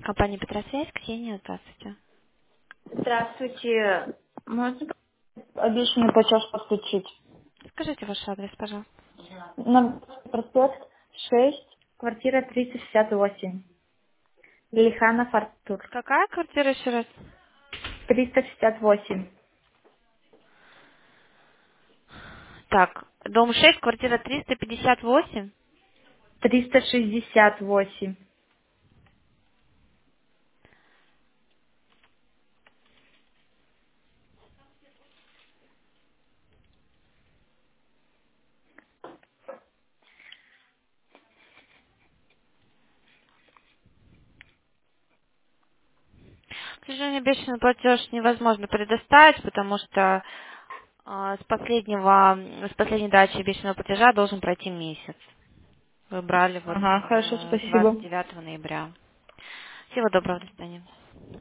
Компания Петросвязь, Ксения, здравствуйте. Здравствуйте. Можно обещанный платеж подключить? Скажите ваш адрес, пожалуйста. На проспект 6, квартира 368. Лилиханов Артур. Какая квартира еще раз? 368. Так, дом 6, квартира 358. 368. К сожалению, обещанный платеж невозможно предоставить, потому что с последней дачи обещанного платежа должен пройти месяц. Вы брали вот Ага, хорошо, спасибо. 29 ноября. Всего доброго, до свидания.